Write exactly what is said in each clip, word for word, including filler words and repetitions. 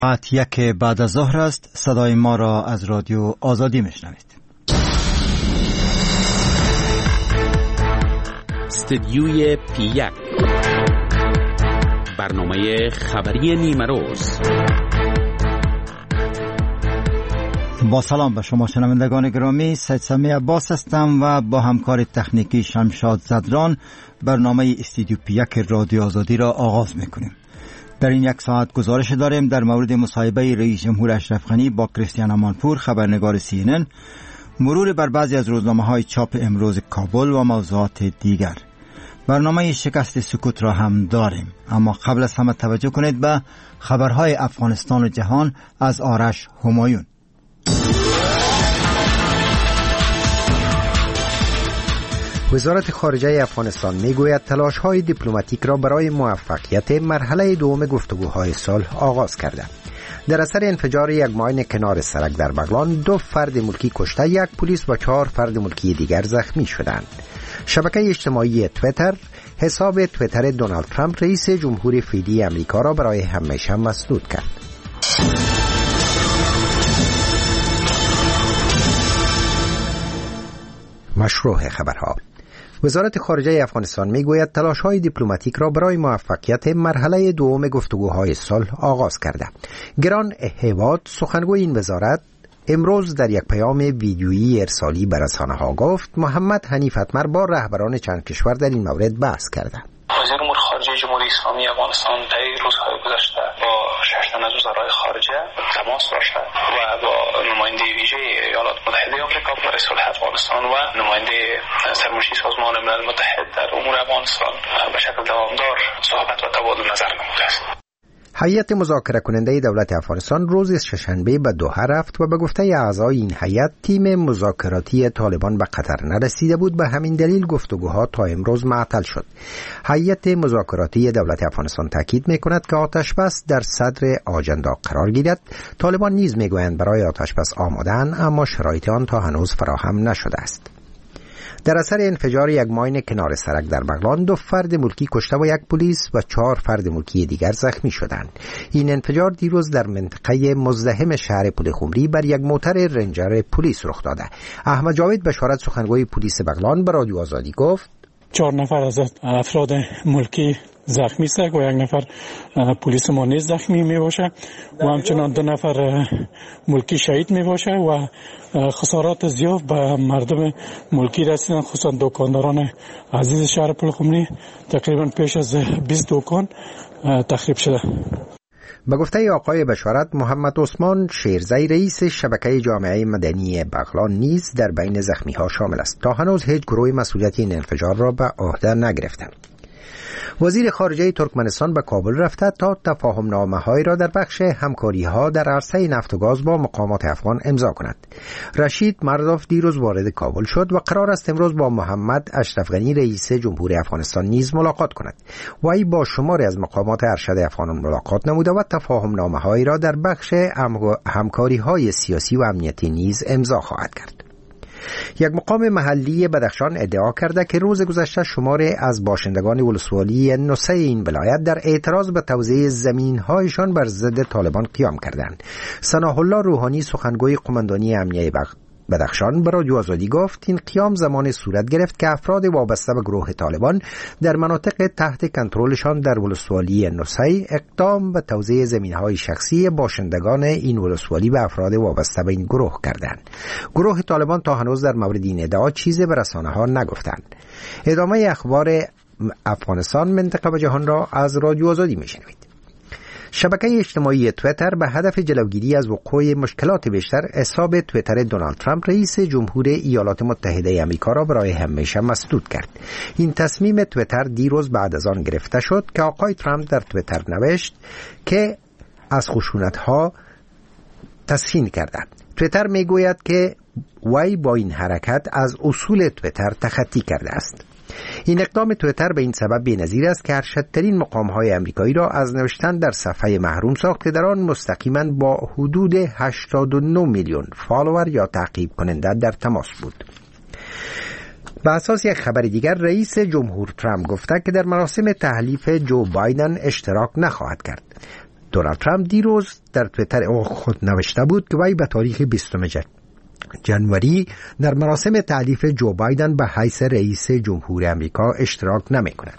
ساعت یک بعد از ظهر است. صدای ما را از رادیو آزادی میشنوید. استدیوی پی یک، برنامه خبری نیمه روز. با سلام به شما شنوندگان گرامی، سید سمی عباس هستم و با همکار تکنیکی شمشاد زدران برنامه استدیو پی یک رادیو آزادی را آغاز میکنیم. در این یک ساعت گزارش داریم در مورد مصاحبه رئیس جمهور اشرف غنی با کریستیان امانپور، خبرنگار سی ان ان، مرور بر بعضی از روزنامه‌های چاپ امروز کابل و موضوعات دیگر. برنامه شکست سکوت را هم داریم، اما قبل از همه توجه کنید به خبرهای افغانستان و جهان از آرش همایون. وزارت خارجه افغانستان میگوید تلاش‌های دیپلماتیک را برای موفقیت مرحله دوم گفتگوهای صلح آغاز کرده. در اثر انفجار یک ماین کنار سرک در بغلان، دو فرد ملکی کشته، یک پلیس و چهار فرد ملکی دیگر زخمی شدند. شبکه اجتماعی تویتر حساب تویتر دونالد ترامپ رئیس جمهور فعلی امریکا را برای همیشه مسدود کرد. مشروع خبرها. وزارت خارجه افغانستان میگوید تلاش‌های دیپلماتیک را برای موفقیت مرحله دوم گفتگوهای صلح آغاز کرده. گران هیواد، سخنگوی این وزارت، امروز در یک پیام ویدیویی ارسالی به رسانه‌ها گفت محمد حنیف اتمر با رهبران چند کشور در این مورد بحث کرده. وزیر امور خارجه جمهوری اسلامی افغانستان در روزهای گذشته با شش تن از وزرای خارجه تماس داشته و با نماینده ویژه ایالات متحده آمریکا برای صلح افغانستان و نماینده سرمشتی سازمان ملل متحد در امور افغانستان به شکل دوامدار صحبت و تبادل نظر نموده است. هیئت مذاکره کننده دولت افغانستان روز شنبه به دوحه رفت و به گفته اعضای این هیئت تیم مذاکراتی طالبان به قطر نرسیده بود، به همین دلیل گفتگوها تا امروز معطل شد. هیئت مذاکراتی دولت افغانستان تاکید می‌کند که آتشبس در صدر آجندا قرار گیرد. طالبان نیز میگویند برای آتشبس آماده‌اند، اما شرایط آن تا هنوز فراهم نشده است. در اثر انفجار یک ماین کنار سرک در بغلان، دو فرد ملکی کشته و یک پلیس و چهار فرد ملکی دیگر زخمی شدند. این انفجار دیروز در منطقه مزدحم شهر پلخمری بر یک موتر رنجر پلیس رخ داده. احمد جاوید بشارت، سخنگوی پلیس بغلان، به رادیو آزادی گفت چهار نفر از افراد ملکی زخمی است و یک نفر پلیس ما نیز زخمی می باشه و همچنان دو نفر ملکی شهید می باشه و خسارات زیاد به مردم ملکی رسیدن، خصوصا دکانداران عزیز شهر پلخمری. تقریبا پیش از بیست دکان تخریب شده. به گفته آقای بشارت، محمد عثمان شیرزی رئیس شبکه جامعه مدنی بغلان نیز در بین زخمی ها شامل است. تا هنوز هیچ گروه مسئولیت این انفجار را به عهده نگرفته. وزیر خارجه ترکمنستان به کابل رفته تا تفاهم نامه‌هایی را در بخش همکاری‌ها در عرصه نفت و گاز با مقامات افغان امضا کند. رشید مردوف دیروز وارد کابل شد و قرار است امروز با محمد اشرف غنی رئیس جمهور افغانستان نیز ملاقات کند. وی با شماری از مقامات ارشد افغان ملاقات نموده و تفاهم نامه‌هایی را در بخش همکاری‌های سیاسی و امنیتی نیز امضا خواهد کرد. یک مقام محلی بدخشان ادعا کرده که روز گذشته شماری از باشندگان ولسوالی نوسه این ولایت در اعتراض به توزیع زمین‌هایشان بر ضد طالبان قیام کردند. ثناء الله روحانی، سخنگوی قماندانی امنیه بدخشان، به رادیو آزادی گفت این قیام زمان صورت گرفت که افراد وابسته به گروه طالبان در مناطق تحت کنترلشان در ولسوالی نوسه اقدام به توزیع زمین‌های شخصی باشندگان این ولسوالی به افراد وابسته به این گروه کردند. گروه طالبان تا هنوز در مورد این ادعا چیزی به رسانه‌ها نگفتند. ادامه اخبار افغانستان، منطقه و جهان را از رادیو آزادی میشنوید. شبکه اجتماعی تویتر به هدف جلوگیری از وقوع مشکلات بیشتر حساب تویتر دونالد ترامپ رئیس جمهور ایالات متحده آمریکا را برای همیشه مسدود کرد. این تصمیم تویتر دیروز بعد از آن گرفته شد که آقای ترامپ در تویتر نوشت که از خشونت‌ها تسخیر کرده. تویتر میگوید که وی با این حرکت از اصول تویتر تخطی کرده است. این اقدام تویتر به این سبب بی‌نظیر است که ارشدترین مقام‌های آمریکایی را از نوشتن در صفحه محروم ساخت که در آن مستقیما با حدود هشتاد و نه میلیون فالوور یا تعقیب کننده در تماس بود. به اساس یک خبر دیگر، رئیس جمهور ترامپ گفته که در مراسم تحلیف جو بایدن اشتراک نخواهد کرد. دونالد ترامپ دیروز در توییتر خود نوشته بود که وی به تاریخ بیستم جنوری در مراسم تعریف جو بایدن به حیث رئیس جمهور امریکا اشتراک نمی کند.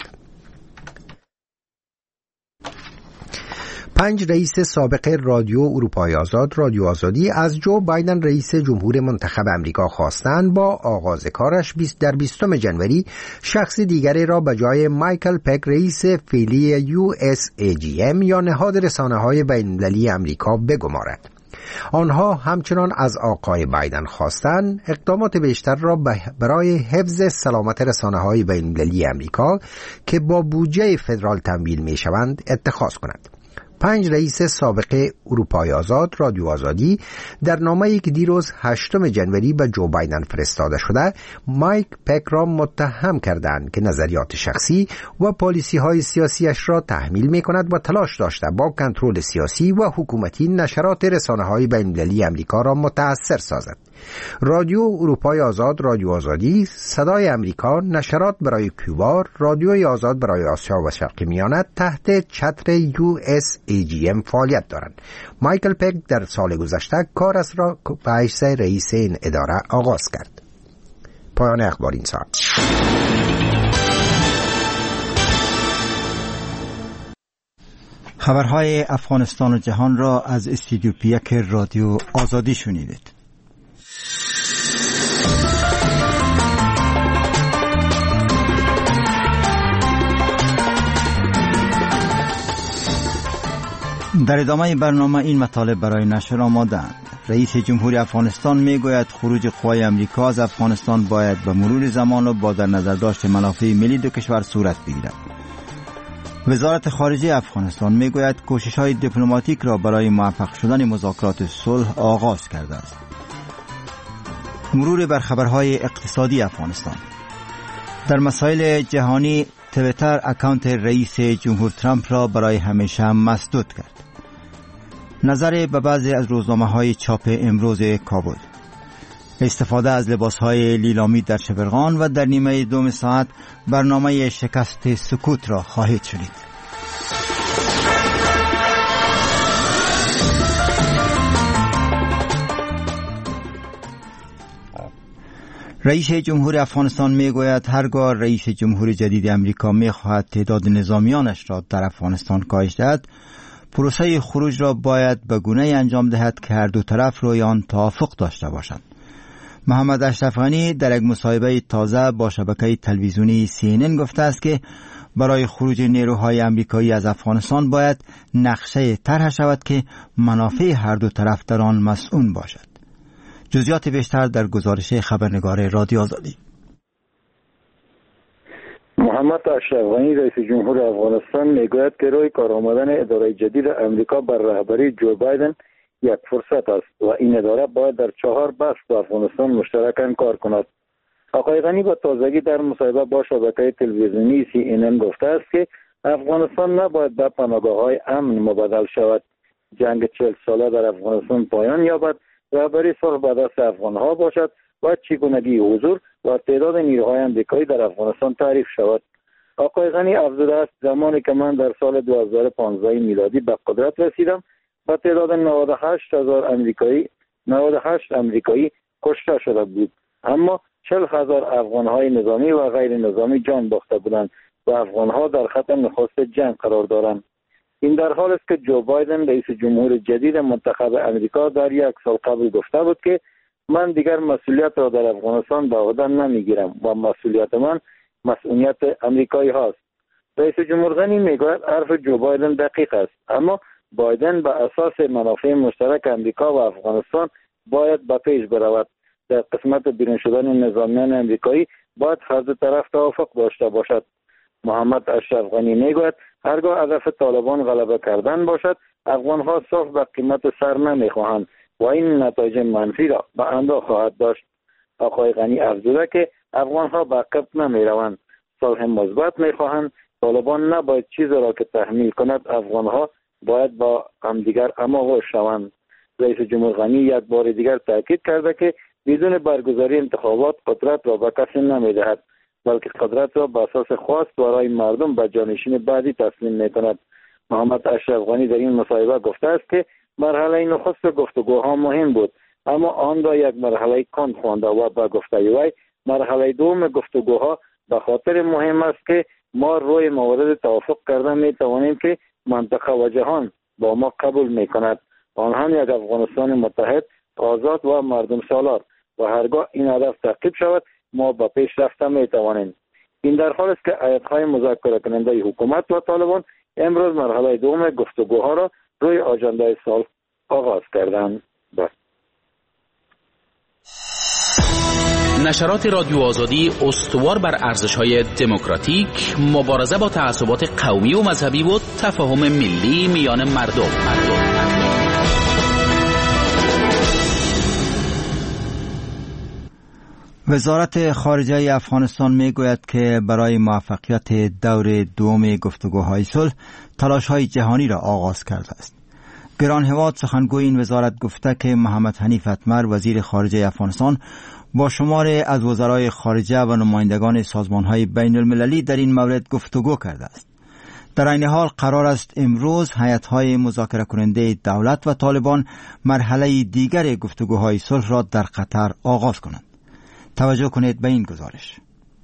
پنج رئیس سابق رادیو اروپای آزاد رادیو آزادی از جو بایدن رئیس جمهور منتخب امریکا خواستند با آغاز کارش در بیستم جنوری شخص دیگری را به جای مایکل پک رئیس فعلی یو اس ای جی ام یا نهاد رسانه‌های بین‌المللی امریکا بگمارد. آنها همچنان از آقای بایدن خواستند اقدامات بیشتر را برای حفظ سلامت رسانه‌های بین‌المللی امریکا که با بودجه فدرال تمویل می‌شوند اتخاذ کند. پنج رئیس سابق اروپای آزاد رادیو آزادی در نامه‌ای که دیروز هشتم جنوری به جو بایدن فرستاده شده مایک پک را متهم کردند که نظریات شخصی و پالیسی‌های سیاسیش را تحمیل می‌کند و تلاش داشته با کنترل سیاسی و حکومتی نشرات رسانه‌های بین‌المللی امریکا را متأثر سازد. رادیو اروپای آزاد رادیو آزادی، صدای امریکا، نشرات برای کوبا، رادیوی آزاد برای آسیا و شرق میانه تحت چتر یو اس ای جی ام فعالیت دارند. مایکل پک در سال گذشته کارش را به حیث رئیس این اداره آغاز کرد. پایان اخبار این ساعت. خبرهای افغانستان و جهان را از استودیو پیک رادیو آزادی شنیدید. در ادامه برنامه این مطالب برای نشر آماده‌اند. رئیس جمهوری افغانستان میگوید خروج قوای امریکا از افغانستان باید به مرور زمان و با در نظر داشت منافع ملی دو کشور صورت بگیرد. وزارت خارجه افغانستان میگوید کوشش‌های دیپلماتیک را برای موفق شدن مذاکرات صلح آغاز کرده است. مرور بر خبرهای اقتصادی افغانستان. در مسائل جهانی تویتر اکانت رئیس جمهور ترامپ را برای همیشه مسدود کرد. نظر به بعضی از روزنامه‌های چاپ امروز کابل. استفاده از لباس‌های لیلامی در شبرغان و در نیمه دوم ساعت برنامه شکست سکوت را خواهید شنید. رئیس جمهور افغانستان میگوید هرگاه رئیس جمهور جدید امریکا میخواهد تعداد نظامیانش را در افغانستان کاهش دهد، پروسه خروج را باید به گونه‌ای انجام دهد که هر دو طرف روی آن توافق داشته باشند. محمد اشرف غنی در یک مصاحبه تازه با شبکه تلویزیونی سی ان ان گفته است که برای خروج نیروهای امریکایی از افغانستان باید نقشه طرح شود که منافع هر دو طرف در آن مسئول باشد. جزئیات بیشتر در گزارش خبرنگار رادیو آزادی. محمد اشرف غنی رئیس جمهور افغانستان میگوید که روی کار آمدن اداره جدید امریکا بر رهبری جو بایدن یک فرصت است و این اداره باید در چهار بخش با افغانستان مشترکاً کار کند. آقای غنی با تازگی در مصاحبه با شبکه تلویزیونی سی ان ان گفته است که افغانستان نباید به پناهگاه‌های امن مبادل شود. جنگ چهل ساله در افغانستان پایان یابد، رهبری صلح به دست افغان‌ها باشد و چگونگی حضور و تعداد نیروهای امریکایی در افغانستان تعریف شود. آقای غنی افزوده است زمانی که من در سال دو هزار و پانزده میلادی به قدرت رسیدم و تعداد نود و هشت هزار امریکایی نود و هشت امریکایی کشته شده بود، اما چهل هزار افغان‌های نظامی و غیر نظامی جان باخته بودند و افغان‌ها در خط نخست جنگ قرار دارند. این در حال است که جو بایدن رئیس جمهور جدید منتخب امریکا در یک سال قبل گفته بود که من دیگر مسئولیت را در افغانستان به عهده نمیگیرم و مسئولیت من مسئولیت امریکایی هاست. رئیس جمهور غنی میگوید حرف جو بایدن دقیق است، اما بایدن به اساس منافع مشترک امریکا و افغانستان باید به پیش برود. در قسمت بیرون شدن نظامیان امریکایی باید هر دو طرف توافق داشته باشد. محمد اشرف غنی میگوید هرگاه هدف طالبان غلبه کردن باشد، افغان‌ها صلح به قیمت سر نمیخواهند و این نتایج منفی را به همراه خواهد داشت. آقای غنی افزوده که افغان‌ها به عقب نمیروند، صلح مثبت میخواهند. طالبان نباید چیزی را که تحمیل کند، افغان‌ها باید با همدیگر هماغوش شوند. رئیس جمهور غنی یک بار دیگر تاکید کرده که بدون برگزاری انتخابات قدرت را به کسی نمیدهد، بلکه قدرت را به اساس خواست برای مردم به جانشین بعدی تسلیم میکند. محمد اشرف غنی در این مصاحبه گفته است که مرحله نخست گفتگوها مهم بود، اما آن را یک مرحله کند خوانده و به گفته وی مرحله دوم گفتگوها به خاطر مهم است که ما روی موارد توافق کرده می توانیم که منطقه و جهان با ما قبول می کند، آنها یک افغانستان متحد، آزاد و مردم سالار، و هرگاه این هدف تحقق شود ما به پیش رفته می توانیم. این در حال است که هیئت‌های مذاکره کننده حکومت و طالبان امروز مرحله دوم گفتگوها را روی آژانده صلح آغاز کردند. نشرات رادیو آزادی استوار بر ارزش‌های دموکراتیک، مبارزه با تعصبات قومی و مذهبی و تفاهم ملی میان مردم. وزارت خارجه افغانستان میگوید که برای موفقیت دور دوم گفتگوهای صلح تلاش‌های جهانی را آغاز کرده است. گران هواد سخنگوی این وزارت گفته که محمد حنیف اتمر وزیر خارجه افغانستان با شماری از وزرای خارجه و نمایندگان سازمان‌های بین المللی در این مورد گفتگو کرده است. در این حال قرار است امروز هیئت‌های مذاکره کننده دولت و طالبان مرحله دیگر گفتگوهای صلح را در قطر آغاز کنند. توجه کنید به این گزارش.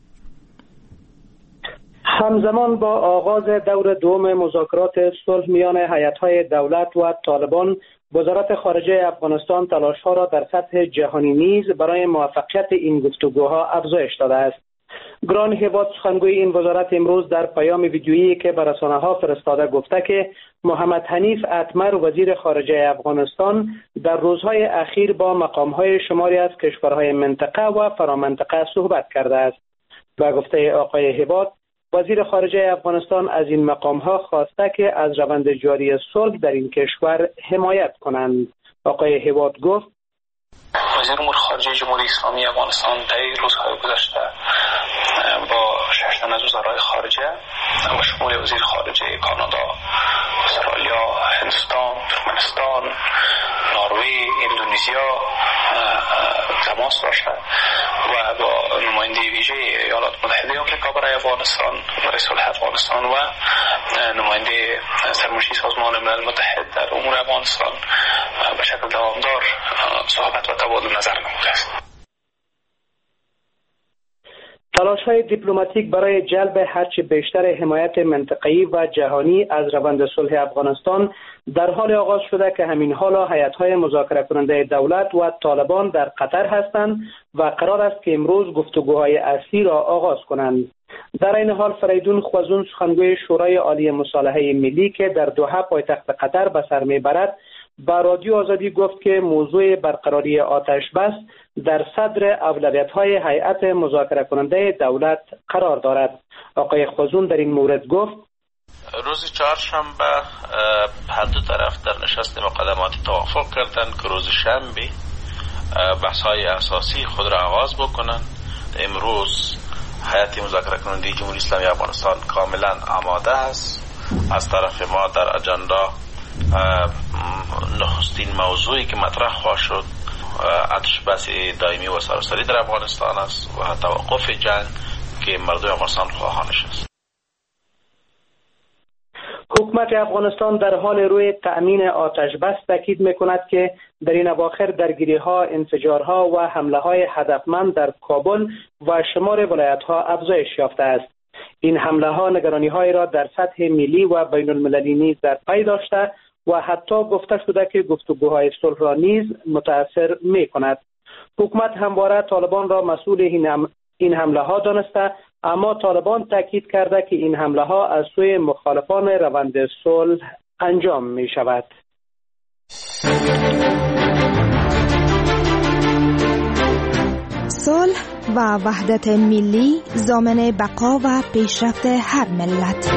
همزمان با آغاز دور دوم مذاکرات صلح میان هیئت‌های دولت و طالبان، وزارت خارجه افغانستان تلاش‌ها را در سطح جهانی نیز برای موفقیت این گفتگوها افزایش داده است. گران هواد سخنگوی این وزارت امروز در پیام ویدیویی که به رسانه‌ها فرستاده گفته که محمد حنیف اتمر وزیر خارجه افغانستان در روزهای اخیر با مقام‌های شماری از کشورهای منطقه و فرامنطقه صحبت کرده است. به گفته آقای هواد، وزیر خارجه افغانستان از این مقام‌ها خواسته که از روند جاری صلح در این کشور حمایت کنند. آقای هواد گفت: وزیر امور خارجه جمهوری اسلامی افغانستان در روزهای گذشته با شش تن از وزرای خارجه و شمول وزیر خارجه کانادا، استرالیا، هندوستان، ترکمنستان، نروژ، اندونزیا تماس داشته و با نماینده ویژه ایالات متحده آمریکا برای افغانستان، برای صلح افغانستان و نماینده سرمنشی سازمان ملل متحد در امور افغانستان به شکل دوامدار صحبت و تبادل نظر نموده است. تلاش‌های دیپلماتیک برای جلب هرچه بیشتر حمایت منطقه‌ای و جهانی از روند صلح افغانستان در حال آغاز شده که همین حالا هیئت‌های مذاکره کننده دولت و طالبان در قطر هستند و قرار است که امروز گفتگوهای اصلی را آغاز کنند. در این حال فریدون خوازون سخنگوی شورای عالی مصالحه ملی که در دوحه پایتخت قطر به سر میبرد با رادیو آزادی گفت که موضوع برقراری آتش بس در صدر اولویت‌های هیئت مذاکره کننده دولت قرار دارد. آقای خوازون در این مورد گفت: روز چهارشنبه هر دو طرف در نشست مقدماتی توافق کردند که روز شنبه بحث‌های اساسی خود را آغاز بکنند. امروز هیئت مذاکره کننده جمهوری اسلامی افغانستان کاملا آماده است. از طرف ما در اجندا نخستین موضوعی که مطرح خواهد شد آتش بس دائمی و سراسری در افغانستان است و توقف جنگ که مردم افغانستان خواهانش است. حکومت افغانستان در حال روی تأمین آتش بس تاکید می‌کند که در این اواخر درگیری‌ها، انفجارها و حمله‌های هدفمند در کابل و شمار ولایت‌ها افزایش یافته است. این حمله‌ها نگرانی‌هایی را در سطح ملی و بین المللی نیز در پی داشته و حتی گفته شده که گفتگوهای صلح را نیز متأثر می‌کند. حکومت همواره طالبان را مسئول این حمله‌ها دانسته، اما طالبان تاکید کرده که این حمله‌ها از سوی مخالفان روند صلح انجام می‌شود. صلح و وحدت ملی ضامن بقا و پیشرفت هر ملت.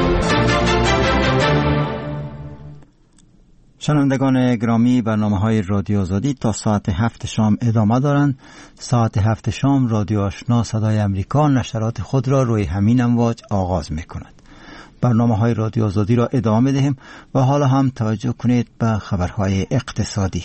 شنوندگان گرامی، برنامه‌های رادیو آزادی تا ساعت هفت شام ادامه دارند. ساعت هفت شام رادیو آشنا صدای امریکا نشرات خود را روی همین امواج آغاز می‌کند. برنامه‌های رادیو آزادی را ادامه می‌دهیم و حالا هم توجه کنید به خبرهای اقتصادی.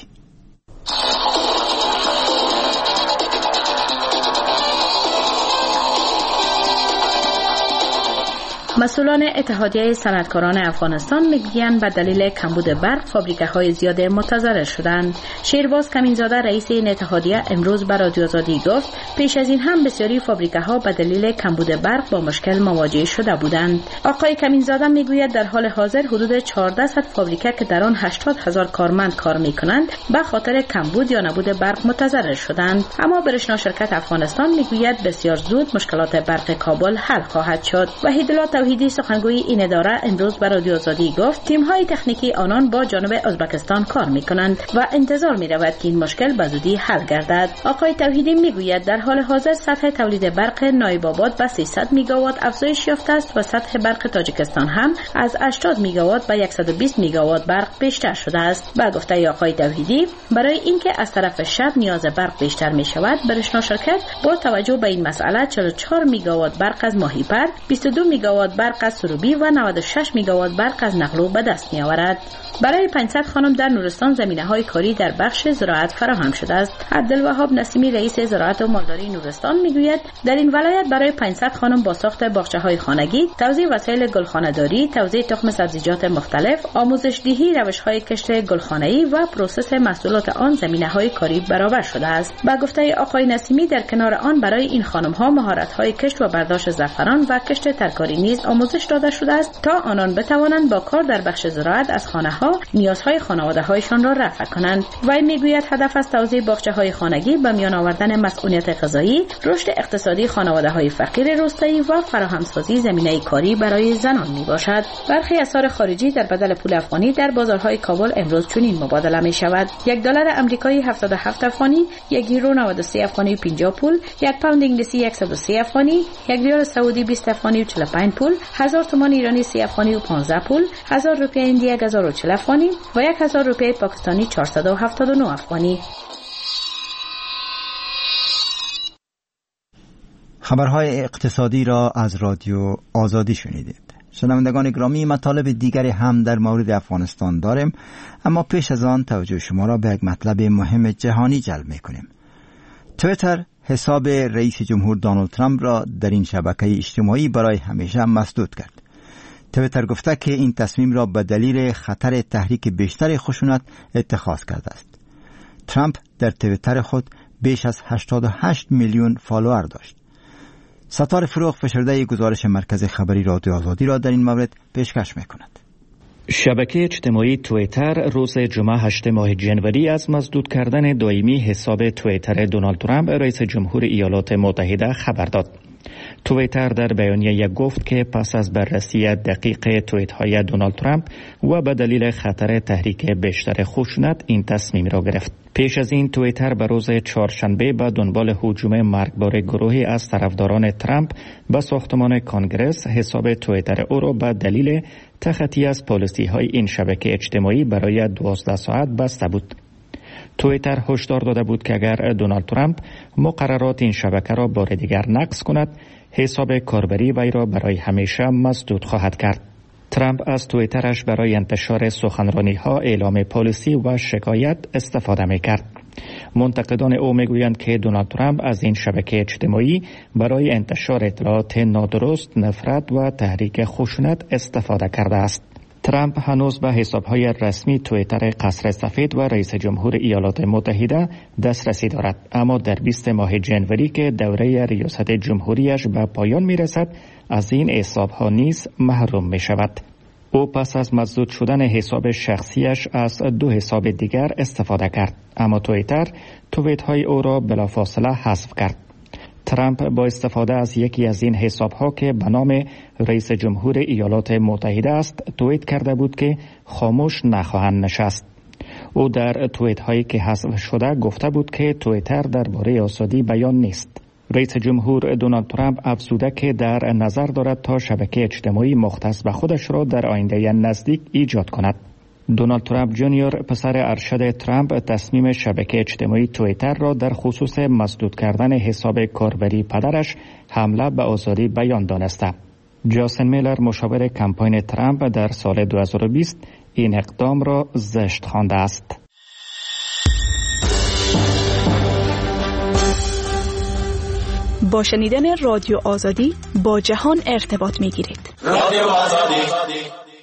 مسئولان اتحادیه صنعتکاران افغانستان میگویند به دلیل کمبود برق فابریکه‌های زیاد متضرر شدند. شیرباز کمینزاده رئیس این اتحادیه امروز به رادیو آزادی گفت پیش از این هم بسیاری فابریکه‌ها به دلیل کمبود برق با مشکل مواجه شده بودند. آقای کمینزاده میگوید در حال حاضر حدود چهارده صد فابریکه که در آن هشتاد هزار کارمند کار میکنند به خاطر کمبود یا نبود برق متضرر شدند. اما برشنا شرکت افغانستان میگوید بسیار زود مشکلات برق کابل حل خواهد شد. وحیدالله توحیدی سخنگوی این اداره امروز به رادیو آزادی گفت تیم‌های تکنیکی آنان با جانب ازبکستان کار میکنند و انتظار میرود که این مشکل به زودی حل گردد. آقای توحیدی میگوید در حال حاضر سطح تولید برق نایب آباد به سیصد میگاوات افزایش یافته است و سطح برق تاجیکستان هم از هشتاد میگاوات به صد و بیست میگاوات برق بیشتر شده است. با گفته آقای توحیدی برای اینکه از طرف شب نیاز برق بیشتر می شود برشنا شرکت با توجه به این مسئله چهل و چهار میگاوات برق از ماهیپر، بیست و دو میگاوات برق از سروبی و نود و شش میگاوات برق از نقلو به دست می آورد. برای پانصد خانم در نورستان زمینه‌های کاری در بخش زراعت فراهم شده است. عبدالوهاب نسیمی رئیس زراعت و مالداری نورستان میگوید در این ولایت برای پانصد خانم با ساخت باغچه‌های خانگی، توزیع وسایل گلخانه‌داری، توزیع تخم سبزیجات مختلف، آموزش دهی روش‌های کشت گلخانه‌ای و پروسس محصولات آن زمینه‌های کاری برابر شده است. با گفته آقای نسیمی در کنار آن برای این خانم‌ها مهارت‌های کشت و برداشت زعفران و کشت ترکاری نیز آموزش داده شده است تا آنان بتوانند با کار در بخش زراعت از خانه‌ها نیازهای خانواده‌هایشان را رفع کنند. وی میگوید هدف از توزیع باغچه‌های خانگی به میان آوردن مسئولیت غذایی، رشد اقتصادی خانواده‌های فقیر روستایی و فراهمسازی زمینه کاری برای زنان میباشد. برخی اسعار خارجی در بدل پول افغانی در بازارهای کابل امروز چنین مبادله می شود: یک دلار آمریکایی هفتاد و هفت افغانی، یک یورو نود و سه افغانی و پنجاه پول، یک پوند انگلیسی صد و سه افغانی، یک ریال سعودی بیست افغانی و چهل و پنج پول، هزار تومان ایرانی سه افغانی و پانزده پول، هزار روپیه هندی یک هزار و چهل افغانی و یک هزار روپیه پاکستانی چهارصد و هفتاد و نه افغانی. خبرهای اقتصادی را از رادیو آزادی شنیدید. شنوندگان گرامی، مطالب دیگری هم در مورد افغانستان داریم، اما پیش از آن توجه شما را به یک مطلب مهم جهانی جلب می‌کنیم. توییتر حساب رئیس جمهور دونالد ترامپ را در این شبکه اجتماعی برای همیشه مسدود کرد. توییتر گفته که این تصمیم را به دلیل خطر تحریک بیشتر خشونت اتخاذ کرده است. ترامپ در توییتر خود بیش از هشتاد و هشت میلیون فالوور داشت. ستار فروغ فشرده گزارش مرکز خبری رادیو آزادی را در این مورد پیشکش می‌کند. شبکه اجتماعی توییتر روز جمعه هشتم ماه جنوری از مسدود کردن دائمی حساب توییتر دونالد ترامپ رئیس جمهور ایالات متحده خبر داد. توییتر در بیانیه گفت که پس از بررسی دقیق توییت‌های دونالد ترامپ و به دلیل خطر تحریک بیشتر خشونت این تصمیم را گرفت. پیش از این توییتر به روز چهارشنبه به دنبال هجوم مرگبار گروهی از طرفداران ترامپ به ساختمان کنگره حساب توییتر او را به دلیل تخطی از پالیسی‌های این شبکه اجتماعی برای دوازده ساعت بسته بود. توییتر هشدار داده بود که اگر دونالد ترامپ مقررات این شبکه را بار دیگر نقض کند، حساب کاربری وی را برای همیشه مسدود خواهد کرد. ترامپ از توییترش برای انتشار سخنرانی‌ها، اعلام پالیسی و شکایت استفاده می‌کرد. منتقدان او میگویند که دونالد ترامپ از این شبکه اجتماعی برای انتشار اطلاعات نادرست، نفرت و تحریک خشونت استفاده کرده است. ترامپ هنوز به حساب‌های رسمی توییتر قصر سفید و رئیس جمهور ایالات متحده دسترسی دارد، اما در بیست ماه جنوری که دوره ریاست جمهوریش به پایان می‌رسد، از این حساب‌ها نیز محروم می‌شود. او پس از مسدود شدن حساب شخصیش از دو حساب دیگر استفاده کرد، اما توییتر توییت‌های او را بلافاصله حذف کرد. ترامپ با استفاده از یکی از این حساب‌ها که به نام رئیس جمهور ایالات متحده است توییت کرده بود که خاموش نخواهند نشست. او در توییت‌هایی که حذف شده گفته بود که توییتر درباره آزادی بیان نیست. رئیس جمهور دونالد ترامپ افزوده که در نظر دارد تا شبکه اجتماعی مختص به خودش را در آینده نزدیک ایجاد کند. دونالد ترامپ جونیور پسر ارشد ترامپ تصمیم شبکه اجتماعی توییتر را در خصوص مسدود کردن حساب کاربری پدرش حمله به آزادی بیان دانسته. جاسن میلر مشاور کمپاین ترامپ در سال دو هزار و بیست این اقدام را زشت خوانده است. با شنیدن رادیو آزادی با جهان ارتباط می گیرید. رادیو آزادی.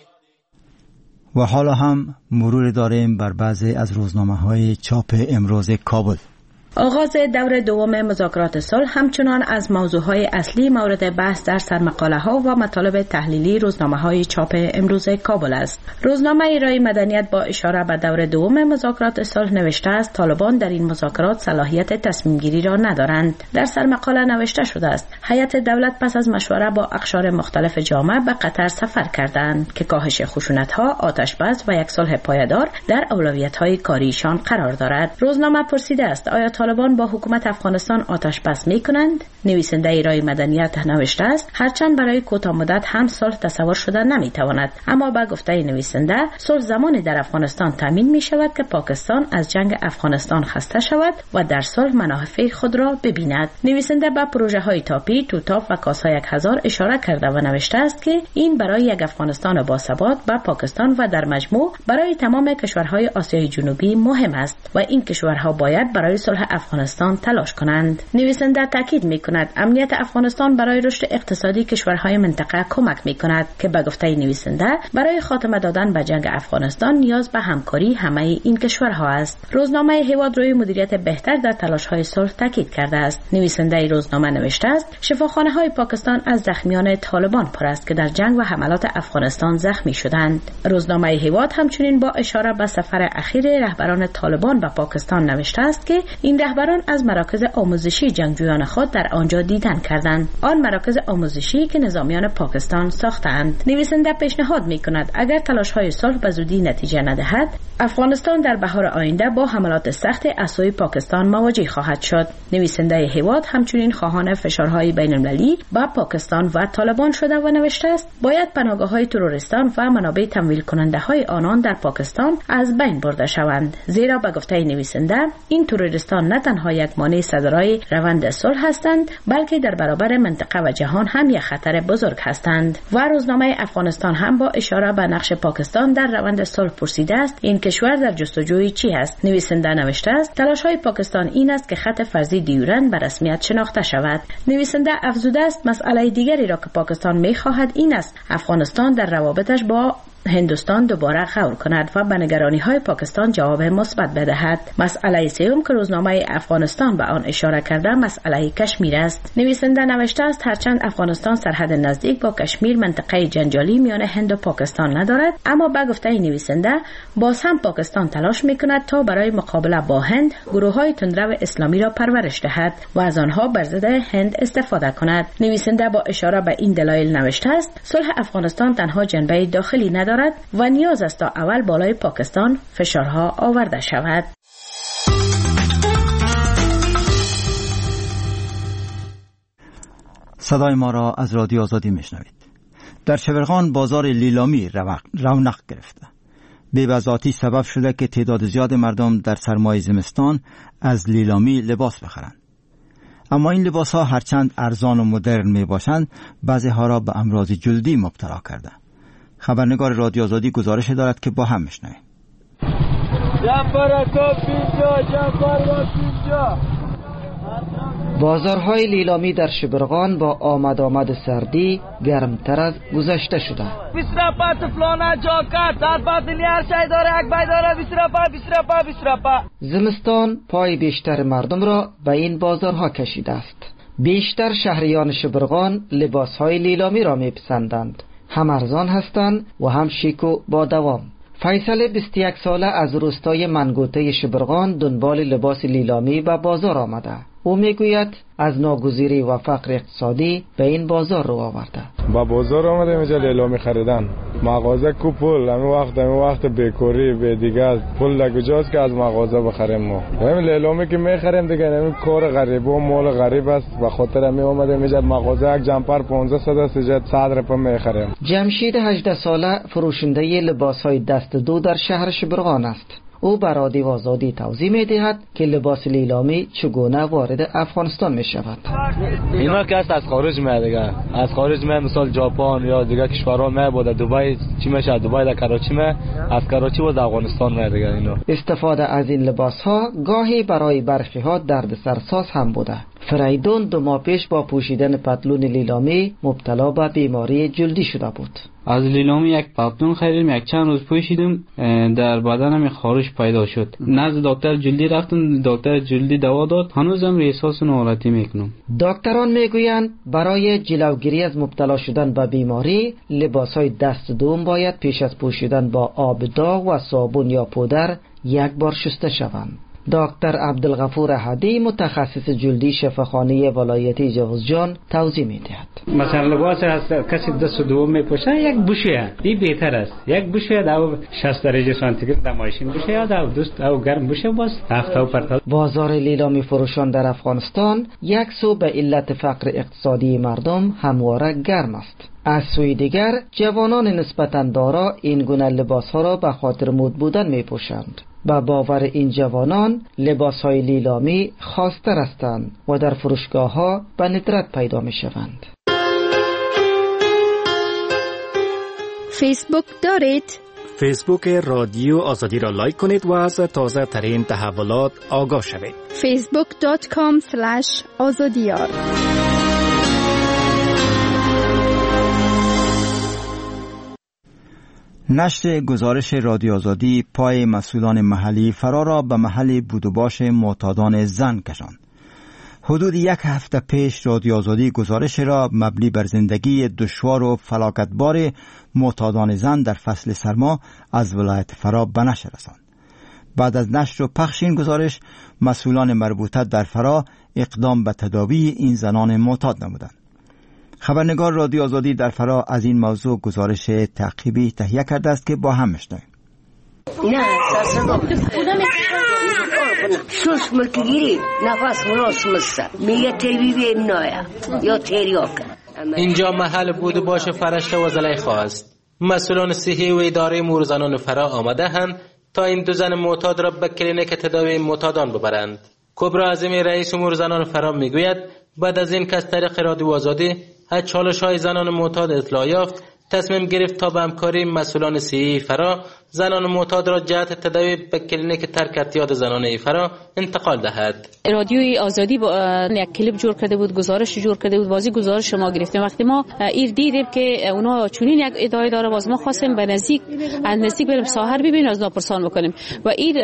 و حالا هم مرور داریم بر بعضی از روزنامه‌های چاپ امروز کابل. آغاز دور دوم مذاکرات صلح همچنان از موضوعهای اصلی مورد بحث در سرمقاله‌ها و مطالب تحلیلی روزنامه‌های چاپ امروز کابل است. روزنامه رای مدنیت با اشاره به دور دوم مذاکرات صلح نوشته است طالبان در این مذاکرات صلاحیت تصمیم گیری را ندارند. در سرمقاله نوشته شده است هیئت دولت پس از مشوره با اقشار مختلف جامعه به قطر سفر کردند که کاهش خشونت‌ها، آتش بس و یک صلح پایدار در اولویت‌های کاریشان قرار دارد. روزنامه پرسیده است آیا طالبان با حکومت افغانستان آتش بس می‌کنند؟ نویسنده رای مدنیت نوشته است هرچند برای کوتاه مدت هم صلح تصور شده نمی‌تواند، اما با گفته نویسنده صلح زمانی در افغانستان تامین می‌شود که پاکستان از جنگ افغانستان خسته شود و در صلح منافع خود را ببیند. نویسنده به پروژه‌های تاپی، توتاف و کاسا یک هزار اشاره کرده و نوشته است که این برای یک افغانستان باثبات با پاکستان و در مجموع برای تمام کشورهای آسیای جنوبی مهم است و این کشورها باید برای صلح افغانستان تلاش کنند. نویسنده تاکید می‌کند امنیت افغانستان برای رشد اقتصادی کشورهای منطقه کمک می‌کند که به گفته نویسنده برای خاتمه دادن به جنگ افغانستان نیاز به همکاری همه این کشورها است. روزنامه هیواد روی مدیریت بهتر در تلاش‌های صلح تاکید کرده است. نویسنده روزنامه نوشته است شفاخانه‌های پاکستان از زخمیان طالبان پر است که در جنگ و حملات افغانستان زخمی شدند. روزنامه هیواد همچنین با اشاره به سفر اخیر رهبران طالبان به پاکستان نوشته است که این رهبران از مراکز آموزشی جنگجویان خود در آنجا دیدن کردند، آن مراکز آموزشی که نظامیان پاکستان ساختند. نویسنده پیشنهاد می‌کند اگر تلاش‌های صلح به زودی نتیجه ندهد افغانستان در بهار آینده با حملات سخت از سوی پاکستان مواجه خواهد شد. نویسنده هیواد همچنین خواهان فشارهای بین‌المللی با پاکستان و طالبان شده و نوشته است باید پناهگاه‌های تروریستان و منابع تمویل کننده‌های آنان در پاکستان از بین برده شوند، زیرا به گفته نویسنده این تروریستان نه تنها یک مانع صدرای روند صلح هستند بلکه در برابر منطقه و جهان هم یک خطر بزرگ هستند. و روزنامه افغانستان هم با اشاره به نقش پاکستان در روند صلح پرسیده است این کشور در جستجوی چی است؟ نویسنده نوشته است تلاش‌های پاکستان این است که خط فرضی دیورند به رسمیت شناخته شود. نویسنده افزوده است مسئله دیگری را که پاکستان می‌خواهد این است افغانستان در روابطش با هندوستان دوباره غور کند و به نگرانی‌های پاکستان جواب مثبت بدهد. مسئله سوم که روزنامه افغانستان به آن اشاره کرده مسئله کشمیر است. نویسنده نوشته است هرچند افغانستان سرحد نزدیک با کشمیر منطقه جنجالی میان هند و پاکستان ندارد، اما به گفته نویسنده باز هم پاکستان تلاش می‌کند تا برای مقابله با هند گروه‌های تندرو اسلامی را پرورش دهد و از آنها بر ضد هند استفاده کند. نویسنده با اشاره به این دلایل نوشته است صلح افغانستان تنها جنبه داخلی ندارد و نیاز است تا اول بالای پاکستان فشارها آورده شود. صدای ما را از رادیو آزادی میشنوید. در شبرغان بازار لیلامی رونق گرفته. بی‌بذاتی سبب شده که تعداد زیاد مردم در سرمای زمستان از لیلامی لباس بخرند. اما این لباس ها هرچند ارزان و مدرن می باشند بعضی ها را به امراض جلدی مبتلا کرده. خبرنگار رادیو آزادی گزارش دارد که با هم میشنویم. بازارهای لیلامی در شبرغان با آمد آمد سردی گرمتر از گذشته شده. بیست رپا فلانه جاکت در بدنی هر شای داره یک بای داره بیست رپا بیست رپا بیست رپا. زمستان پای بیشتر مردم را به این بازارها کشیده است. بیشتر شهریان شبرغان لباسهای لیلامی را میپسندند. هم ارزان هستند و هم شیک و با دوام. فیصل بیست و یک ساله از روستای منگوته شبرغان دنبال لباس لیلامی به بازار آمده. او میگوید از ناگزیری و فقر اقتصادی به این بازار رو آورده. با بازار آمده اینجا لیلامی خریدن. مغازه کو پول، همین وقت همین وقت بیکاری به دیگه پول لگوجاست که از مغازه بخریم ما. همین لیلامی که میخریم دیگه همین کار غریب و مال غریب است. به خاطر همین اومده اینجا مغازه یک جمپر پانزده است اینجا صد روپیه میخریم. جمشید هجده ساله فروشنده لباسهای دست دو در شهر شبرغان است. او بر رادیو آزادی توضیح می‌دهد که لباس لیلامی چگونه وارد افغانستان می‌شود. اینا که از خارج میاد دیگه، از خارج میاد مثلا ژاپن یا دیگه کشورها میاد، دبی چی میشه، دبی در کراچی میاد، از کراچی و افغانستان میاد دیگه. اینا استفاده از این لباس‌ها گاهی برای برخی ها دردسرساز هم بوده. فریدون دو ماه پیش با پوشیدن پتلون لیلامی مبتلا به بیماری جلدی شده بود. از لیلامی یک پتلون خریدم، یک چند روز پوشیدم، در بدنم خارش پیدا شد. نزد دکتر جلدی رفتم، دکتر جلدی دوا داد، هنوزم احساس ناراحتی میکنم. دکتران میگویند برای جلوگیری از مبتلا شدن به بیماری لباسهای دست دوم باید پیش از پوشیدن با آب داغ و صابون یا پودر یک بار شسته شوند. دکتر عبدالغفور احدی متخصص جلدی شفاخانه ولایتی جوزجان توضیح میدهد. مثلا لباس از کسی دست دوم میپوشه، یک بوشه این بهتر است. یک بوشه در شصت درجه سانتیگراد در ماشین بوشه یا در دوست او گرم بوشه باز هفته و پرتال. بازار لیلامی فروشان در افغانستان یک سو به علت فقر اقتصادی مردم همواره گرم است. از سوی دیگر جوانان نسبتاً دارا این گونه لباسها را به خاطر مد بودن میپوشند. با باور این جوانان لباسهای لیلامی خاص‌تر هستند و در فروشگاه‌ها به ندرت پیدا می‌شوند. فیسبوک دارید؟ فیسبوک رادیو آزادی را لایک کنید و از تازه ترین تحولات آگاه شوید. فیسبوک دات کام اسلش آزادیار. نشر گزارش رادیو آزادی پای مسئولان محلی فرا را به محل بود و باش معتادان زن کشاند. حدود یک هفته پیش رادیو آزادی گزارش را مبنی بر زندگی دشوار و فلاکتبار معتادان زن در فصل سرما از ولایت فرا به نشر رساند. بعد از نشر و پخش این گزارش مسئولان مربوطه در فرا اقدام به تداوی این زنان معتاد نمودند. خبرنگار رادیو آزادی در فرا از این موضوع گزارش تعقیبی تهیه کرده است که با هم میشنویم. نه سوس ملکگیری نفس مناس مسته میگه تیوی بیم نایا یا تریاکه. اینجا محل بود و باش فرشته و زلیخا است. مسئولان صحی و اداره امور زنان فرا آمده هستند تا این دو زن معتاد را به کلینیک تداوی معتادان ببرند. کبرا اعظمی رئیس امور زنان فرا میگوید بعد از این که از طریق رادیو آزادی از چالش‌های زنان معتاد اطلاع یافت، تصمیم گرفت تا به همکاری مسئولان صحی فرا زنان معتاد را جهت تداوی به کلینیک ترک اعتیاد زنانه فرا انتقال دهد. رادیوی آزادی با یک کلیپ جور کرده بود، گزارش جور کرده بود، بازی گزارش ما گرفتیم. وقتی ما ایر دیدیم که اونا چنین یک ادعای داره، باز ما خواستیم به نزدیک از نزدیک بریم ساحر ببینیم، از ناپرسان بکنیم و ایر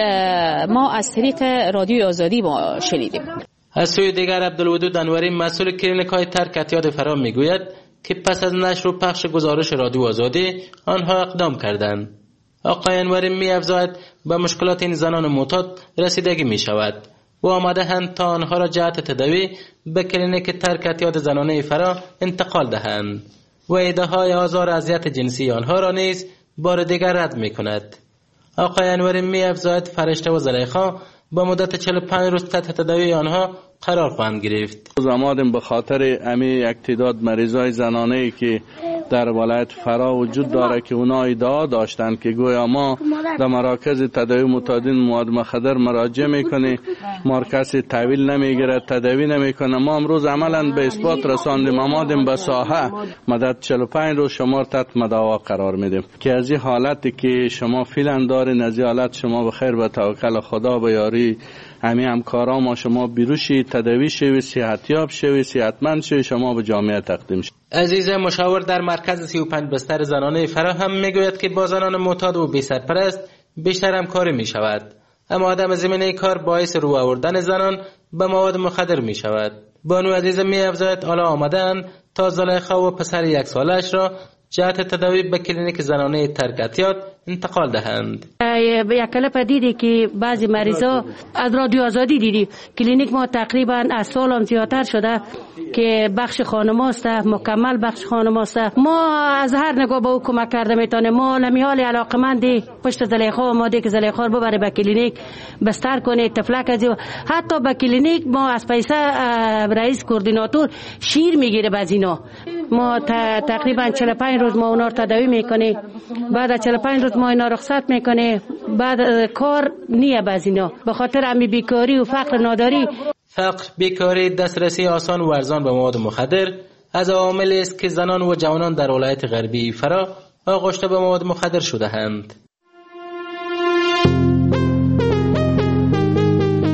ما از طریق رادیوی آزادی ما شنیدیم. از سوی دیگر عبدالودود انوری مسئول کلینیک های ترک اعتیاد فرا میگوید که پس از نشر و پخش گزارش رادیو آزادی آنها اقدام کردند. آقای انوری می افزاید به مشکلات این زنان معتاد رسیدگی می شود و آمده هند تا آنها را جهت تداوی به کلینیک ترک اعتیاد زنانه فرا انتقال دهند و ادعاهای آزار و اذیت جنسی آنها را نیز بار دیگر رد می کند. آقای انوری می افزاید فرشته و زلیخا با مدت چهل و پنج روز تحت تداوی آنها قرار خواهند گرفت. زمادم به خاطر امی یک تعداد مریضای زنانه‌ای که در ولایت فرا وجود داره که اونا ادعا داشتند که گویا ما در مراکز تداوی معتادین مواد مخدر مراجعه میکنه، مرکز تحویل نمیگیره، تداوی نمیکنه. ما امروز عملا به اثبات رساندیم، آمادیم به ساحه مدت چهل و پنج روز شما تحت مداوا قرار میدیم که از این حالتی که شما فعلا دارین، از این حالت شما به خیر به توکل خدا به یاری همین همکارا ما شما بیروشی تداوی شوی، صحتیاب شوی، صحتمند شوی، شما به جامعه تقدیم شوی. عزیز مشاور در مرکز سی و پنج بستر زنانه فرا هم میگوید که با زنان معتاد و بی سرپرست بیشتر همکاری می شود، اما عدم زمینه کار باعث رو آوردن زنان به مواد مخدر می شود. بانو عزیز می افزاید حالا آمدن تا زلیخا و پسر یک سالش را جهت تداوی به کلینیک زنانه ترک اعتیاد انتقال دهند. یک کلپ دیدی که بعضی مریضا از رادیو آزادی دیدی کلینیک ما تقریبا از سال هم زیادتر شده که بخش خانماست، مکمل بخش خانماست. ما از هر نگاه به او کمک کرده میتونه. ما نمیال علاقمندی پشت زلیخا آماده که زلیخا رو ببره به کلینیک بستر کنه، تفلک از حتی به کلینیک ما از پیسه رئیس کوردیناتور شیر میگیره باز اینا. ما تقریبا چهل و پنج روز ما اونا رو تداوی میکنه، بعد از چهل و پنج روز ما اینا رخصت میکنه، بعد کار نیه باز اینا به خاطر امی بیکاری و فقر ناداری. فقر، بیکاری، دسترسی آسان و ارزان به مواد مخدر از عواملی است که زنان و جوانان در ولایت غربی فرا آغشته به مواد مخدر شده اند.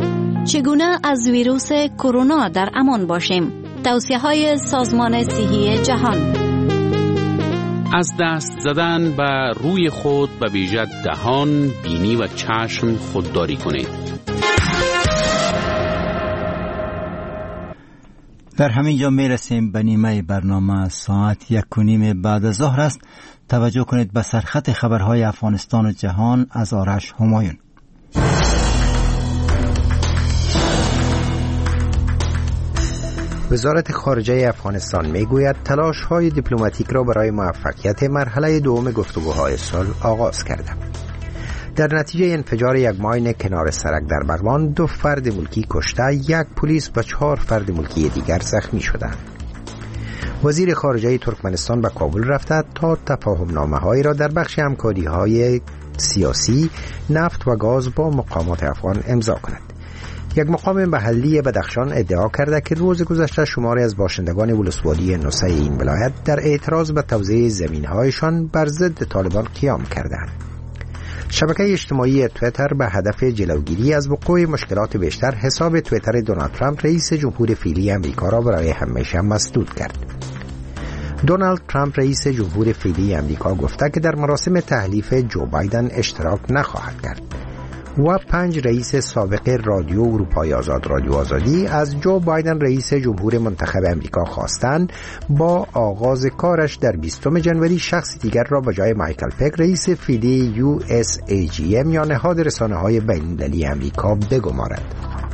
چگونه از ویروس کرونا در امان باشیم؟ توصیه‌های سازمان صحی جهان. از دست زدن به روی خود به ویژه دهان، بینی و چشم خودداری کنید. در همین جا می رسیم به نیمه برنامه. ساعت یک و نیم بعد از ظهر است. توجه کنید به سرخط خبرهای افغانستان و جهان از آرش همایون. وزارت خارجه افغانستان میگوید تلاش‌های دیپلماتیک را برای موفقیت مرحله دوم گفتگوهای صلح آغاز کرده. در نتیجه انفجار یک ماین کنار سرک در بغلان دو فرد ملکی کشته، یک پلیس و چهار فرد ملکی دیگر زخمی شدند. وزیر خارجه ترکمنستان به کابل رفته تا تفاهم نامه‌هایی را در بخش همکاری‌های سیاسی، نفت و گاز با مقامات افغان امضا کند. یک مقام محلی بدخشان ادعا کرده که روز گذشته شماری از باشندگان ولسوالی نوسه این ولایت در اعتراض به توزیع زمین‌هایشان بر ضد طالبان قیام کردند. شبکه اجتماعی تویتر به هدف جلوگیری از وقوع مشکلات بیشتر حساب تویتر دونالد ترامپ رئیس جمهور فعلی امریکا را برای همیشه مسدود کرد. دونالد ترامپ رئیس جمهور فعلی امریکا گفته که در مراسم تحلیف جو بایدن اشتراک نخواهد کرد و پنج رئیس سابق رادیو اروپای آزاد رادیو آزادی از جو بایدن رئیس جمهور منتخب امریکا خواستند با آغاز کارش در بیستم ژانویه شخص دیگر را به جای مایکل پک رئیس فعلی یو اس ای جی ام یا نهاد رسانه‌های بین‌المللی امریکا بگمارد.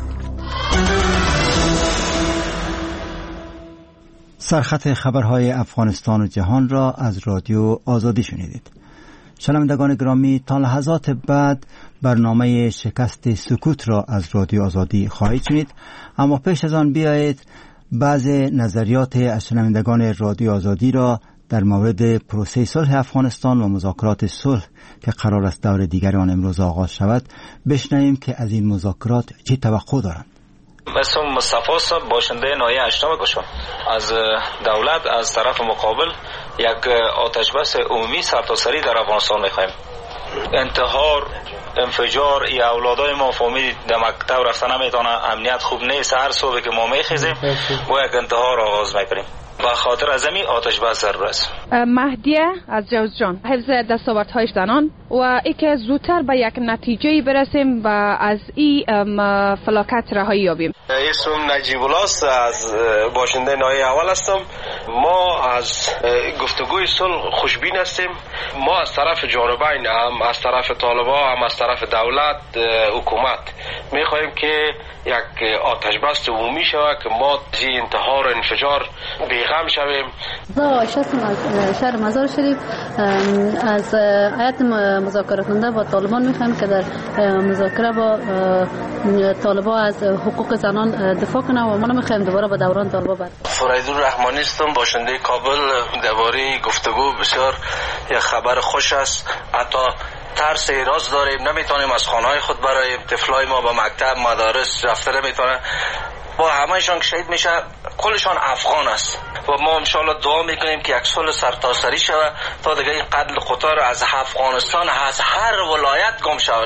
سرخط خبرهای افغانستان و جهان را از رادیو آزادی شنیدید. شنوندگان گرامی، تا لحظات بعد برنامه شکست سکوت را از رادیو آزادی خواهید شنید، اما پیش از آن بیایید بعض نظریات از شنوندگان رادیو آزادی را در مورد پروسه صلح افغانستان و مذاکرات صلح که قرار است دور دیگر آن امروز آغاز شود بشنویم که از این مذاکرات چه توقع دارند. اسم مصطفی صاحب باشنده ناحیه هشتم گشم از دولت از طرف مقابل یک آتش بس عمومی سرتاسری در افغانستان می‌خوایم. انتحار، انفجار، یا اولادای ما فهمید در مکتب رفتن نمیتونه، امنیت خوب نیست، هر صبح که ما میخیزیم با یک انتحار آغاز میکنیم. به خاطر از این آتش بس ضرور است. مهدیه از جوزجان، حفظ دستاوردهای زنان و ای که زودتر به یک نتیجه برسیم و از این فلاکت رهایی یابیم. اسمم نجیب الله است، از باشنده ناحیه اول هستم. ما از گفتگوی صلح خوشبین هستیم. ما از طرف جانبین، هم از طرف طالبان هم از طرف دولت حکومت میخواهیم که یک آتش بس عمومی شود که ما از انتحار و انفجار بیغم شویم. عایشه از شهر مزار شریف از هیئت مذاکره کننده با طالبان میخوایم که در مذاکره با طالبان از حقوق زنان دفاع کنه و ما نمیخوایم دوباره به دوران طالبان برگردیم. فریدون رحمانی هستم، باشنده کابل. درباره گفتگو بسیار یک خبر خوش است. حتی ترس ایراز داریم، نمیتونیم از خانه‌های خود برایم، طفلای ما به مکتب مدارس رفته نمیتونه، با همه‌شان که شهید میشه کلشان افغان است و ما انشالله دعا میکنیم که یک صلح سرتاسری شود تا دیگه این قتل قطار از افغانستان از هر ولایت گم شود.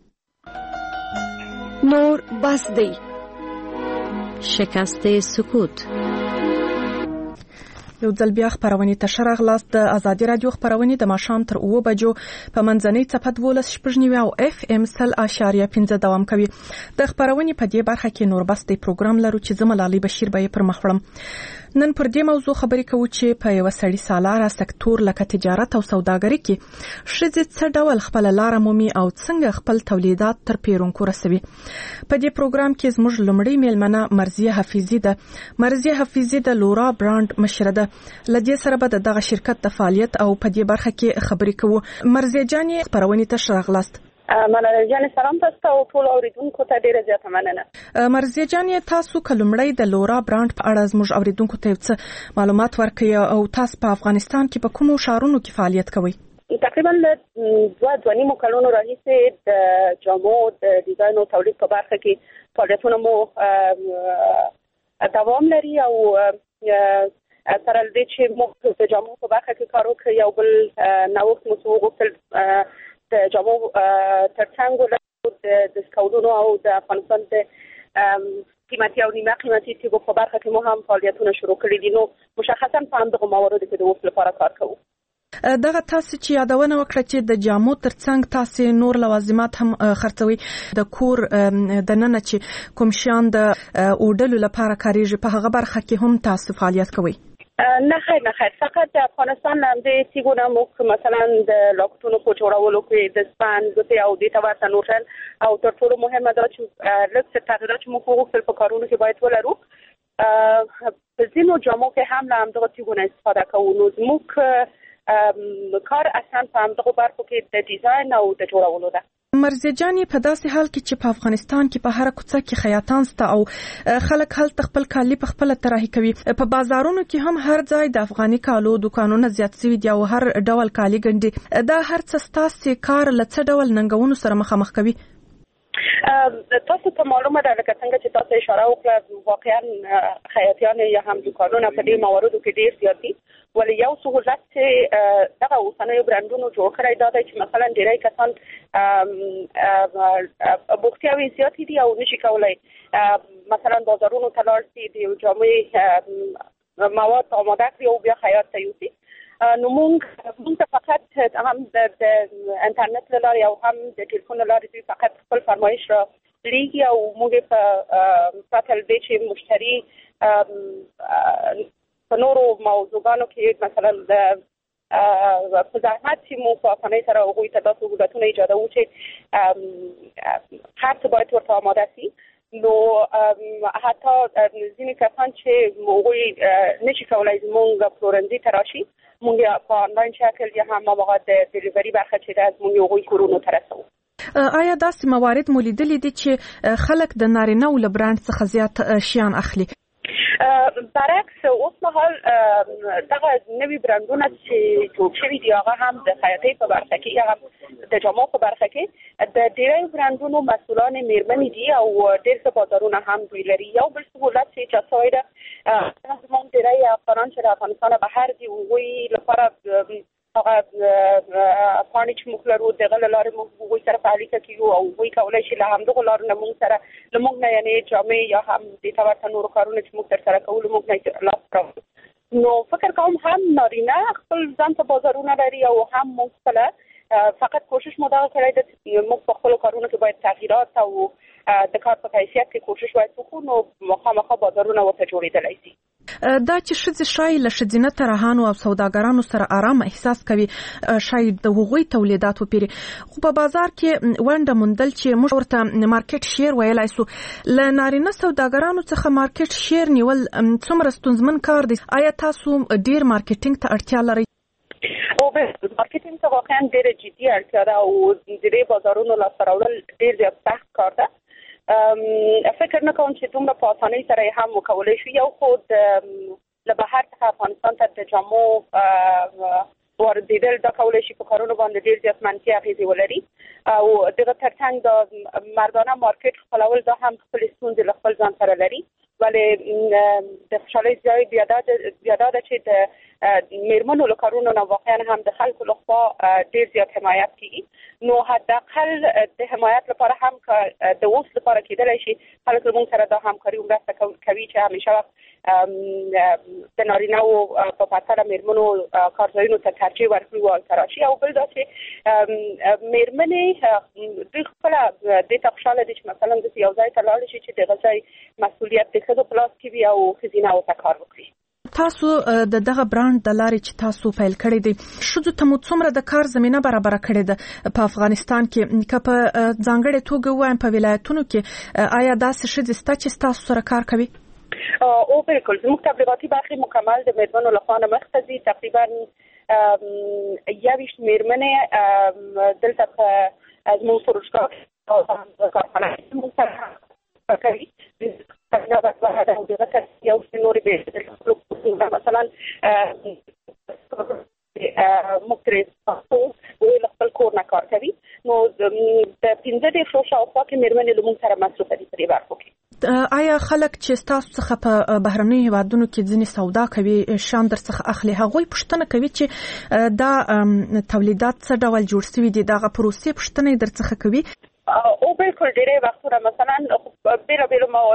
نور بسدی شکست سکوت. یو ځل بیا خپرونې ته ښه راغلاست. د ازادي راډیو خپرونې د ماښام تر اوه بجو په منځنۍ څپه دولس شپږ نوي او اف ام سل اشاریه پنځه دوام کوي. د خپرونې په دې برخه کې نور بس د پروګرام لرو چې زه ملالۍ بشیر به یې پر مخ وړم. نن پر دې موضوع خبرې کوو چې په یوه سړي سالاره سکتور لکه تجارت او سوداګري کې ښځې څه ډول خپله لاره مومي او څنګه خپل تولیدات تر پیرونکو رسوي. په دې پروګرام کې زموږ لومړۍ میلمنه مرضیه حفیظي ده. مرضیه حفیظي د لورا برانډ مشره ده. له دې سره به د دغه شرکت د فعالیت او په دې برخه کې خبرې کوو. مرضیه جانې خپرونې ته ښه راغلاست. مننه جان، سلام تاسو ته او ټول اوریدونکو ته ډیره زیاته مننه. مرضیه جان، تاسو کلمړی د لورا برانډ په اړه زموږ اوریدونکو ته څه معلومات ورکړئ او تاسو په افغانستان کې په کومو ښارونو کې فعالیت کوئ؟ تقریبا دوه دوه نیمو کلونو راهیسې د جامو د ډیزاین او تولید په برخه کې فعالیتونه مو دوام لري او سره دې چې موږ د جامو په برخه کې کار وکړو، یو بل نوښت مو وغوښتل د جامو ترڅنګ د ډسکاونټونو او د افغانستان د قیمتي او نیمه قیمتي تیږو په برخه کې مو هم فعالیتونه شروع کړي دي. نو مشخصا په همدغه مواردو کې د اوس لپاره کار کوو. دغه تاسو چې یادونه وکړه چې د جامو ترڅنګ تاسو نور لوازمات هم خرڅوي، د کور د ننه چې کوم شیان د اوډلو لپاره کاریږي په هغه برخه کې هم تاسو فعالیت کوي؟ نه خیر نه خیر، فقط د افغانستان هم د تیګونه موږ مثلا د لاکټونو په جوړولو کې د سپان ګوتې او د تورته نوټل او تر ټولو مهمه دا چې لږ څه تغیرات چې موږ وغوښتل په کارونو کې باید ولرو. په ځینو جامو کې هم له همدغه تیګونه استفاده کوو. نو زموږ کار اصلا په همدغه برخو کې د ډیزاین او د جوړولو ده. مرزیه جانې په داسې حال کې چې په افغانستان کې په هر کوڅه کې خیاطان سته او خلک هلته خپل کالي په خپله طراحي کوي، په بازارونو کې هم هر ځای د افغاني کالو دوکانونه زیات شوي دي او هر ډول کالي ګنډي. دا هر څه ستاسې کار له څه ډول ننګونو سره مخامخ کوي؟ تاسو ته معلومه ده لکه څنګه چې تاسو اشاره وکړه، واقعا خیاطیان یا هم دوکانونه په دې مواردو کې ډېر زیات دي، ولی یو سهولت چې دغه اوسنیو برانډونو جوړ کړی دا دی چې مثلا ډېری کسان بوختیاوې زیاتې دي او نشي کولی مثلا بازارونو ته لاړ شي د یو جامې مواد آماده کړي او بیا خیاط ته یوسي. نو موږ موږ ته فقط هم د انټرنیټ له لارې او هم د ټلیفون له لارې دوی فقط خپل فرمایش را لیږي او موږ په پرته له دې چې مشتري په نورو موضوعاتو کې مثلا د په زحمت چې مو په اسانۍ سره هغوی ته دا سهولتونه ایجادوو چې هر څه باید ورته آماده شي. نو حتی ځینې کسان چې هغوی نشي کولی زموږ پلورنځي ته راشي، موږ په آنلاین شکل یا هم موقع د ډیلیوري برخه چې ده موږ هغوی کورونو ته رسوو. آیا داسې موارد مو لیدلي دي چې خلک د نارینه و له برانډ څخه زیات شیان اخلي؟ برعکس اوس مهال دغه نوي برانډونه چې جوړ شوي دي هغه هم د خیاطۍ په برخه کې یا هم د جامو په برخه کې د ډېری برانډونو مسؤلان میرمنې دي او ډېر څه بازارونه هم دوی لري. یو بل سهولت چې ایجاد شوی ده زموږ ډېری افغانان چې د افغانستان بهر دي هغوی لپاره هغه پاڼې چې موږ لرو دغه له لارې موږ هغوی سره په اړیکه کې یو او هغوی کولی شي له همدغو لارو نه موږ سره له موږ نه یعنې جامې یا هم دې ته ورته نورو کارونه چې موږ ترسره کوو له موږ نه لاس راوړو. نو فکر کوم هم نارینه خپل ځان ته بازارونه لري او هم موږ خپله فقط کوشش مو دغه کړی ده چې موږ په خپلو کارونو کې باید تغییرات او د کار په کیفیت کې کوشش باید وکړو، نو مخامخ بازارونه ورته جوړېدلی شي. دا چې ښځې شاید له ښځینه طراحانو او سوداګرانو سره آرام احساس کوي شاید د هغوی تولیدات وپیري، خو په بازار کې ونډه موندل چې موږ ورته مارکیټ شیر ویلی سو، له نارینه سوداګرانو څخه مارکیټ شیر نیول څومره ستونزمن کار دی؟ آیا تاسو ډیر مارکیټینګ ته اړتیا لرئ؟ او به مارکیټینګ ته واقعا ډیره جدي اړتیا ده او د دې بازارونو لاسته راوړل ډیر زیات سخت کار ده. فکر نه کوم چې دومره په اسانۍ سره یې هم وکولی شو. یو خو له بهر څخه افغانستان ته د جامو واردېدل دا کولی شي په کارونو باندې ډېر زیات منفي اغېزې ولري او دغه ترڅنګ د مردانه مارکیټ خپلول دا هم خپلې ستونزې له خپل ځان سره لري. ولې د خوشحالۍ ځای بیا دا ده چې د میرمنو له کارونو نه واقعا هم د خلکو لخوا ډېر زیات حمایت کېږي. نو حداقل د حمایت لپاره هم که د اوس لپاره کېدلی شي خلک له موږ سره دا همکاري مرسته کوي چې همیشه وخت د نارینه‌و په پرتله میرمنو کارځایونو ته ترجیح ورکړي او هلته راشي. او بل دا چې میرمنې دوی خپله دې ته خوشحاله دي چې مثلا داسې یو ځای ته لاړې شي چې دغه ځای مسؤلیت د ښځو په لاس کې وي او ښځینه ورته کار وکړي. تاسو د دغه برانډ د لارې چې تاسو پیل کړی دی ښځو ته مو څومره د کار زمینه برابره کړې ده په افغانستان کې؟ که په ځانګړې توګه ووایم په ولایتونو کې آیا داسې ښځې شته چې ستاسو سره کار کوي؟ او بالکل زموږ تبلیغاتي برخې مکمل د میرمنو لخوا نه مخته ځي. تقریبا یویشت میرمنې دلته په زموږ فروشګاه کې کارخانه زموږ سره کوي. یو نورې به مثلا مختلف وی خپل کور نه کار کوي. نو د پنځه دېرشو شاوخوا کې میرمنې له موږ سره مصروفه دي په دې برخو کې. آیا خلک چې ستاسو څخه په بهرنیو هیوادونو کې ځینې سودا کوي شیان در څخه اخلي هغوی پوښتنه کوي چې دا تولیدات څه ډول جوړ شوي دي، دغه پروسې پوښتنه یې در څخه کوي؟ او بالکل ډېری وختونه مثلا بېلابېلو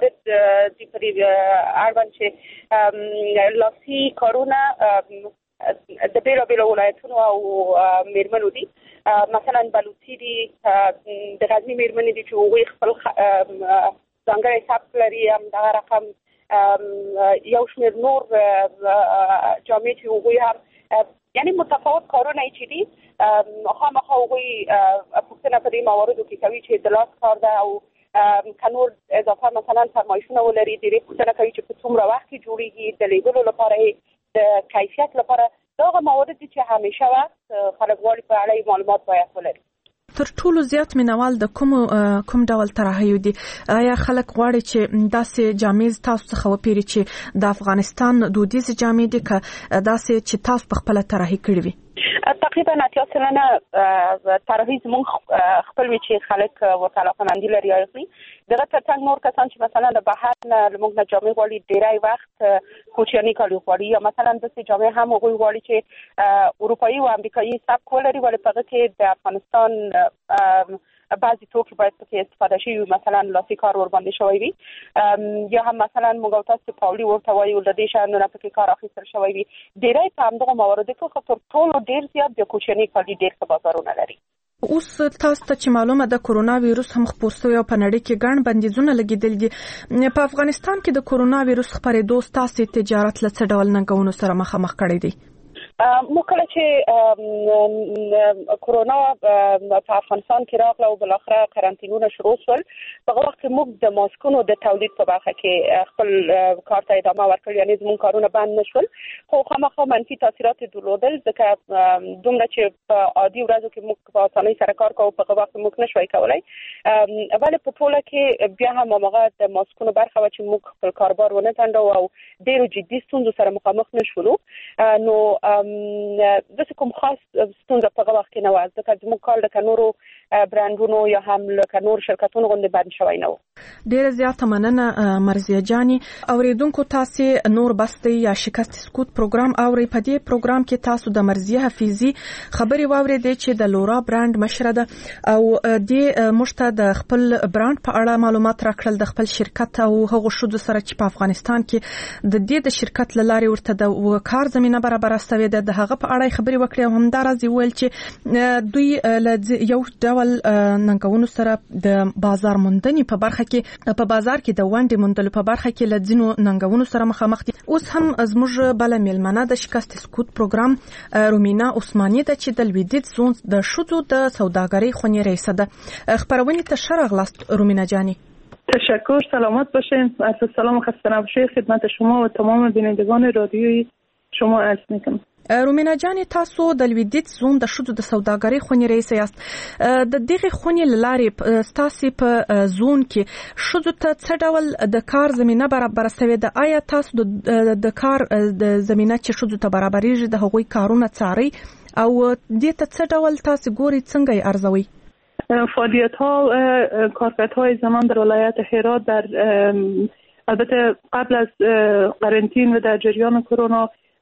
پرې اړوند چې لاسي کارونه د بیلو بیلو ولایتونو او میرمنو دي. مثلا بلوچي دي، د غزني میرمنې دي چې هغوی خپل ځانګړی سبک لري، هم دغه رقم یو شمېر نور جامې چې هغوی هم یعنی متفاوت کارونه چې دي خامخا هغوی پوښتنه په دې مواردو کې کوي چې د لاس کار ده او که نور اضافه مثلا فرمایشونه ولري، ډېرې پوښتنه کوي چې په څومره وخت کې جوړېږي، د لیږلو لپاره د کیفیت لپاره. دا هغه موارد دي چې همیشه وخت خلک غواړي په اړه یې معلومات باید ولري. تر ټولو زیات مینوال د کوم کوم ډول طرحیو دي؟ آیا خلک غواړي چې داسې جامې تاسو څخه وپیري چې د افغانستان دودیز جامې دي که داسې چې تاسو په خپله طرحي کړي وي؟ تقریبا اتیا سلنه طرحي زموږ خپل وي چې خلک ورته علاقه‌مندي لري او اخلي. دغه ترڅنګ نور کسان چې مثلا د بهر نه زموږ نه جامې غواړي، ډېری وخت کوچني کالي غواړي، یا مثلا داسې جامې هم هغوی غواړي چې اروپایي او امریکایي سبک ولري، ولې په هغه کې د افغانستان بعضی توکي باید پکې استفاده شي، مثلا لاسي کار ورباندې شوی وي، یا هم مثلا موږ او تاسو پاولي ورته وایو د دې شیانو پکې کار اخیستل شوی وي. ډېری په همدغه مواردو کې خو تر ټولو ډېر زیات د کوچني کالي ډېر ښه بازارونه لري. اوس تاسو ته چې معلومه ده کرونا ویروس هم خپور شوی او په نړۍ کې ګڼ بندیزونه لګېدل دي. په افغانستان کې د کرونا ویروس خپرېدو ستاسې تجارت له څه ډول ننګونو سره مخامخ کړی دی؟ مو کله چې کرونا په افغانستان کې راغله او بالاخره قرنطینونه شروع شول، په هغه وخت کې موږ د ماسکونو د تولید په برخه کې خپل کار ته ادامه ورکړ، یعنې زموږ کارونه بند نه شول، خو خامخا منفي تاثیرات یې درلودل، ځکه دومره چې په عادي ورځو کې موږ په اسانۍ سره کار کوو، په هغه وخت موږ نه شوی کولی. ولې په ټوله کې بیا هم هماغه د ماسکونو برخه وه چې موږ خپل کاروبار ونه ځنډوو او ډېرو جدي ستونزو سره مخامخ نه شولو. نو داسې کوم خاص ستونزه په هغه وخت کې نه وه، ځکه زموږ کار لکه نورو برانډونو یا هم لکه نور شرکتونو غوندې بند شوی نه و. ډېره زیاته مننه مرضیه جانې. اورېدونکو تاسې نور بستی یا شکست سکوت پروګرام اورئ. په دې پروګرام کې تاسو د مرضیه حفیظي خبرې واورېدې چې د لورا برانډ مشره ده او دې موږ ته د خپل برانډ په اړه معلومات راکړل، د خپل شرکت او هغو ښځو سره چې په افغانستان کې د دې د شرکت له لارې ورته د کار زمینه برابره سوې ده، د هغه په اړه خبرې وکړې او همداراز یې وویل چې دوی له یو ډول ننګونو سره د بازار موندنې په برخه کې په بازار کې د ونډې موندلو په برخه کې له ځینو ننګونو سره مخامخ دي. اوس هم زموږ بله میلمنه د شکست سکوت پروګرام رومینا عثماني ده چې د لویدیځ زون د ښځو د سوداګرۍ خونې رئیسه ده. خپرونې ته ښه راغلاست رومینا جانی. تشکر، سلامت باشین. عرض سلام و خسته نباشید خدمت شما و تمام بینندگان رادیوی شما عرض میکنم. رومینا جانی، تاسو د لویدیځ زون د ښځو د سوداګرۍ خونې رئیسه یاست. د دغې خونې له لارې ستاسې په زون کې ښځو ته څه ډول د کار زمینه برابره سوې ده؟ آیا تاسو د کار د زمینه چې ښځو ته برابریږي د هغوی کارونه څارئ او دې ته څه ډول تاسو ګورئ، څنګه یې ارزوئ؟ فعالیت ها کارکردهای زنان در ولایت هرات در البته قبل از قرنطین و در جریان کرونا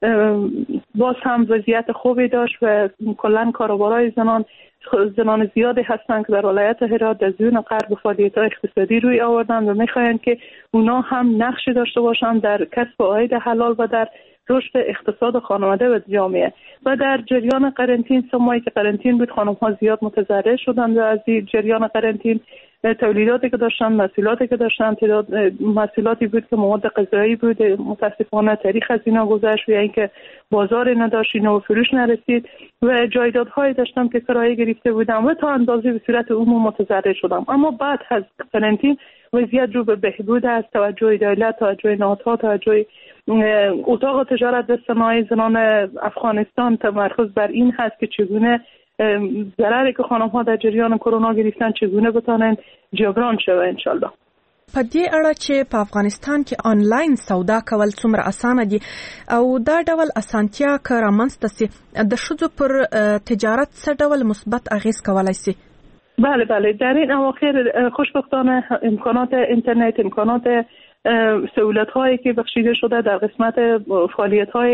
باز هم وضعیت خوبی داشت و کلا کاروبارهای زنان زنان زیادی هستند که در ولایت هرات در زون غرب فعالیت‌های اقتصادی روی آوردند و می‌خواهند که اونا هم نقشی داشته باشند در کسب عاید حلال و در رشد اقتصاد خانواده و جامعه. و در جریان قرنطین سه ماهی که قرنطین بود خانم‌ها زیاد متضرر شدند و از این جریان قرنطین تولیداتی که داشتن، محصولاتی که داشتن، تعداد محصولاتی بود که مواد غذایی بود، متاسفانه تاریخ از اینا گذشت و اینکه بازار نداشت، اینا به فروش نرسید و جایدادهایی داشتم که کرایه گرفته بودم و تا اندازه به صورت عموم متضرر شدم. اما بعد از قرنطین وضعیت رو به بهبود است، توجه دولت، توجه نهادها، توجه اتاق تجارت و صنایع زنان افغانستان تمرکز بر این هست که چگونه ضرری که خانم‌ها در جریان کرونا گرفتن چگونه بتونن جبران شوه ان شاء الله. په دې اړه چې په افغانستان کې آنلاین سودا کول څومره اسانه دي او دا ډول اسانتیا که رامنځته سي د ښځو پر تجارت څه ډول مثبت اغیز کولی سي؟ بله بله، در این اواخر خوشبختانه امکانات اینترنت، امکانات سهولت هایی که بخشیده شده در قسمت فعالیت های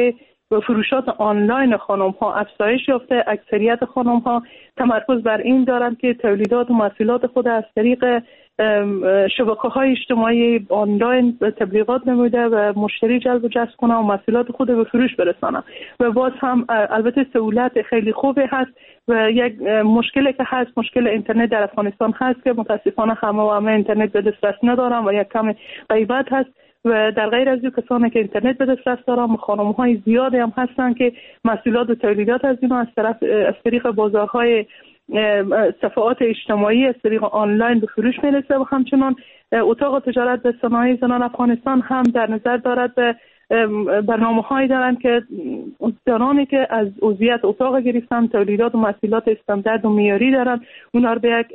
و فروشات آنلاین خانم ها افزایش یافته. اکثریت خانم ها تمرکز بر این دارند که تولیدات و محصولات خود از طریق شبکه های اجتماعی آنلاین تبلیغات نموده و مشتری جلب و جذب کنه و محصولات خود به فروش برسانه و باز هم البته سهولت خیلی خوبی هست و یک مشکلی که هست مشکل اینترنت در افغانستان هست که متاسفانه همه و همه اینترنت به دسترس ندارن و یک کم غیبت هست و در غیر از این کسانی که اینترنت به دسترس دارن خانم‌های زیادی هم هستن که محصولات و تولیدات از اینا از طرف از طریق بازارهای صفحات اجتماعی از طریق آنلاین به فروش میرسه و همچنان اتاق تجارت به صنایع زنان افغانستان هم در نظر دارد به برنامه‌هایی دارند که زنانی که از عضویت اتاق گرفتن تولیدات و محصولات استاندارد و معیاری دارند اونا رو به یک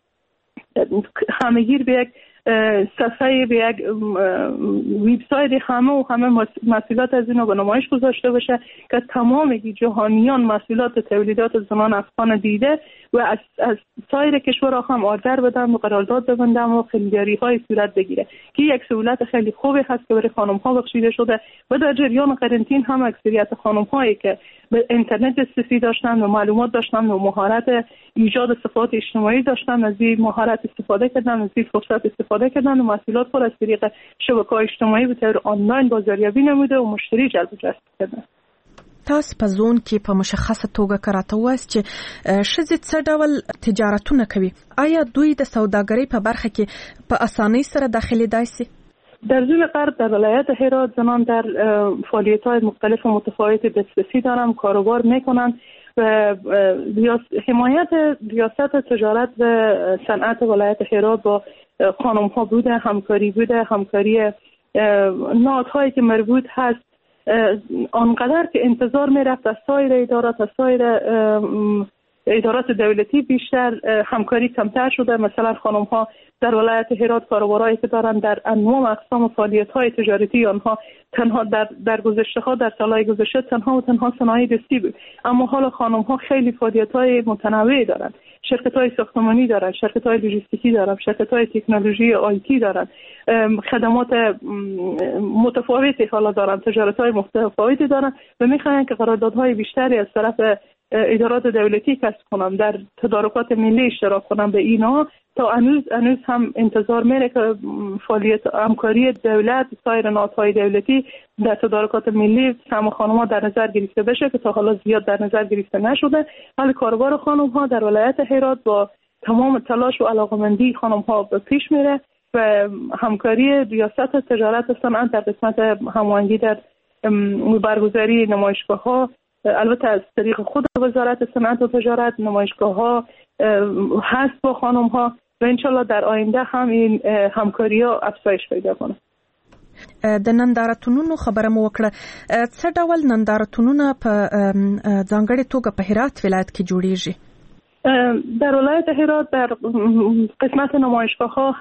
همه‌گیر به یک صفحه به یک وبسایت همه و همه محصولات از اینو به نمایش گذاشته بشه که تمام جهانیان محصولات تولیدات زنان افغان دیده و از, از سایر کشورها هم آردر بدن و قرارداد ببندن و خریداری های صورت بگیره که یک سهولت خیلی خوبی هست که برای خانم ها بخشیده شده و در جریان قرنطینه هم اکثریت خانم هایی که به اینترنت دسترسی داشتن و معلومات داشتن و مهارت ایجاد صفحات اجتماعی داشتن از این مهارت استفاده کردن از این فرصت استفاده کردن و محصولات خود از طریق شبکه‌های اجتماعي به طور آنلاین بازاریابي نموده و مشتری جلب جذب کردن. تاسو په زون کې په مشخصه توګه کراته وایست چې ښځې څه ډول تجارتونه کوي؟ آیا دوی د سوداګرۍ په برخه کې په اسانۍ سره داخليدای شي؟ در زون غرب در ولایت هرات زنان در فعالیت‌های مختلف و متفاوت دسترسی دارن، کاروبار میکنن و حمایت ریاست تجارت و صنعت ولایت هرات با خانم ها بوده، همکاری بوده، همکاری نهادهایی که مربوط هست آنقدر که انتظار میرفت از سایر ادارات از سایر ادارات دولتی بیشتر همکاری کمتر شده. مثلا خانم ها در ولایت هرات کاروبارایی که دارن در انواع اقسام فعالیت های تجارتی آنها تنها در در گذشته ها در سالهای گذشته تنها و تنها صنایع دستی بود، اما حالا خانم ها خیلی فعالیت های متنوعی دارن، شرکت های ساختمانی دارن، شرکت های لوجستیکی دارن، شرکت های تکنولوژی آیتی دارن، خدمات متفاوتی حالا دارن، تجارت های متفاوتی دارن و میخواین که قراردادهای بیشتری از طرف ادارات دولتی کسب کنم، در تدارکات ملی اشتراک کنم به اینا تا هنوز هنوز هم انتظار میره که فعالیت همکاری دولت سایر نهادهای دولتی در تدارکات ملی سهم خانم‌ها در نظر گرفته بشه که تا حالا زیاد در نظر گرفته نشده. حال کاروبار خانم‌ها در ولایت هرات با تمام تلاش و علاقمندی خانم‌ها به پیش میره و همکاری ریاست تجارت و صنعت در قسمت هماهنگی در برگزاری نمایشگاه‌ها البته از طریق خود وزارت صنعت و تجارت نمایشگاه‌ها هست با خانم‌ها و انشالله در آینده هم این همکاری‌ها افزایش پیدا کنه. د نندارتونونو خبره مو وکړه، څه ډول نندارتونونه په ځانګړې توګه په هرات ولایت کې جوړیږي؟ در ولایت هرات در قسمت نمایشگاه‌ها